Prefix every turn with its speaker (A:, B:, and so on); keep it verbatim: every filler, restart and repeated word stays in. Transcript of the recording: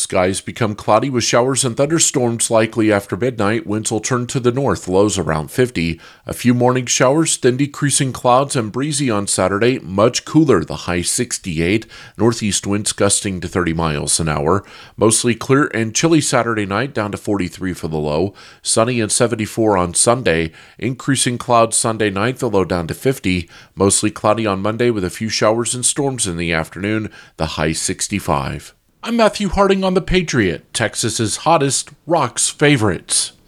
A: Skies become cloudy with showers and thunderstorms likely after midnight. Winds will turn to the north, lows around fifty. A few morning showers, then decreasing clouds and breezy on Saturday. Much cooler, the high sixty-eight. Northeast winds gusting to thirty miles an hour. Mostly clear and chilly Saturday night, down to forty-three for the low. Sunny and seventy-four on Sunday. Increasing clouds Sunday night, the low down to fifty. Mostly cloudy on Monday with a few showers and storms in the afternoon, the high sixty-five. I'm Matthew Harding on The Patriot, Texas's hottest Rocks favorites.